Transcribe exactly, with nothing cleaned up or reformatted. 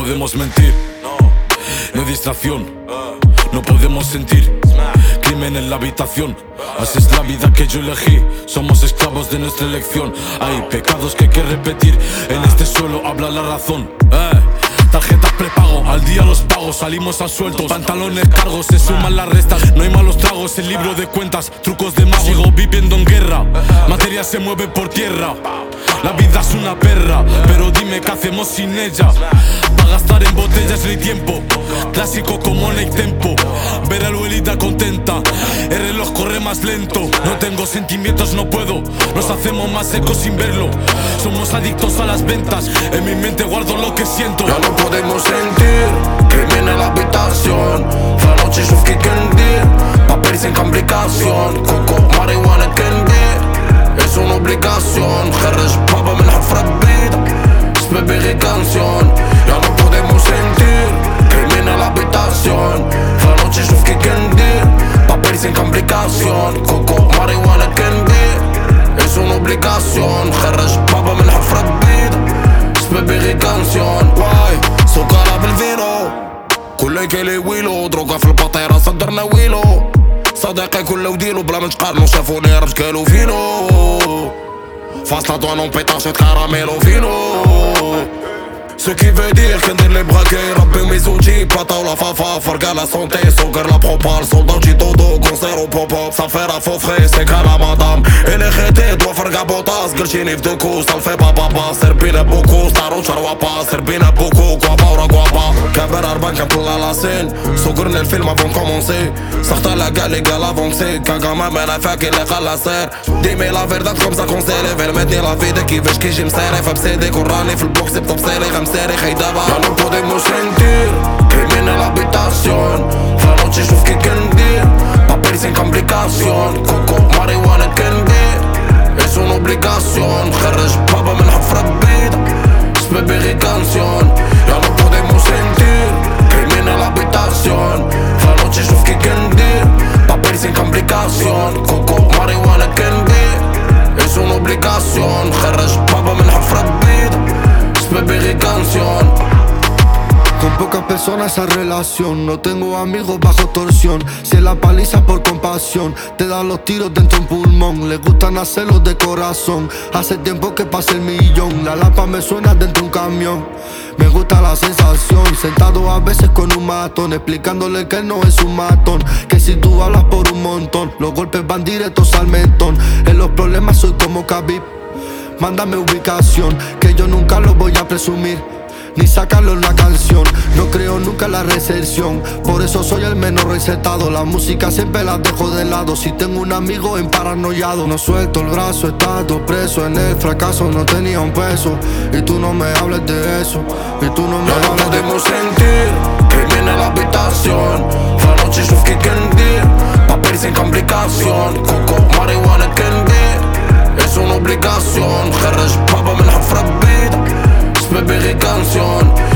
podemos mentir, no hay distracción, no podemos sentir crimen en la habitación. Así es la vida que yo elegí, somos esclavos de nuestra elección. Hay pecados que hay que repetir, en este suelo habla la razón. eh. Tarjetas prepago, al día los pagos, salimos a sueltos. Pantalones cargos, se suman las restas. No hay malos tragos, el libro de cuentas, trucos de mago. Sigo viviendo en guerra, materia se mueve por tierra. La vida es una perra, pero dime qué hacemos sin ella. Pa' gastar en botellas no hay tiempo, clásico como no hay tempo. Ver a Luelita contenta, el reloj corre más lento. No tengo sentimientos, no puedo, nos hacemos más secos sin verlo. Somos adictos a las ventas, en mi mente guardo lo que siento. Ya no podemos sentir crimen en la habitación. La noche شوف كي كندير papel sin complicación. Coco, marihuana candy es una obligación. خرج بابا من حفرة بعيدة اسمه بيغي canción. Ya no podemos sentir crimen en la habitación. La noche شوف كي كندير papel sin complicación. Coco, marihuana candy es una obligación. خرج بابا من حفرة بعيدة اسمه بيغي canción. واي سكرة بالفينو كله يكلي ويلو. دروكا في البطيرة صدرنا ويلو. صديقي كله وديلو بلا ما نتقارنو شافوني رج كالو فينو. فاصلة طوانو بيطاش كراميلو فينو. Ce qui veut dire qu'ندير لي بغاكي يربيو ميزوجي بلا طاولة فافا فرقا لا سونتي سكر لا بروبال سولدان جي طودو كونسيرو بوب اب صافي راه فو فخي سي كالا مدام إلي خيتي دوا فرقا بوطاس قلتيني في دوكو صالفي بابا با سير بينا بوكو ستارو شروا با سير بينا بوكو كوابا ورا كوابا كابر أربان كنطلع لاسين سكرنا الفيلم افون كومونسي سخطا لا قال لي قال افونسي كاكاما مانا فاكي اللي قال سير ديمي لا فيردات كوم سا كونسيلي فيرمتني لا فيدا كيفاش كيجي مسيري فبسيدي كوراني في البوكس بطبسيلي غمسيري خيدابا. Ya no podemos sentir crimen en la habitación. La noche شوف كي كندير papel sin complicación. Coco, marihuana candy es una obligación. خرج بابا من حفرة بعيدة اسمه بيغي canción. Ya no podemos sentir crimen en la habitación. La noche شوف كي كندير papel sin complicación. Coco, marihuana candy es una obligación. خرج بابا من حفرة بعيدة اسمه بيغي canción. Con pocas personas esa relación, no tengo amigos bajo torsión. Si la paliza por compasión, te dan los tiros dentro de un pulmón. Les gustan hacerlos de corazón, hace tiempo que pasa el millón. La lapa me suena dentro de un camión. Me gusta la sensación, sentado a veces con un matón, explicándole que él no es un matón, que si tú hablas por un montón, los golpes van directos al mentón. En los problemas soy como Khabib, mándame ubicación, que yo nunca lo voy a presumir ni sacarlo en la canción. No creo nunca en la recepción, por eso soy el menos recetado. La música siempre la dejo de lado. Si tengo un amigo en paranoiado, no suelto el brazo, he estado preso en el fracaso, no tenía un peso. Y tú no me hables de eso, y tú no me Ya no hables de podemos sentir crimen en la habitación. La noche شوف كي كندير papel sin complicación. Coco, marihuana candy es una obligación. خرج بابا من حفرة بعيدة اسمه بيغي canción.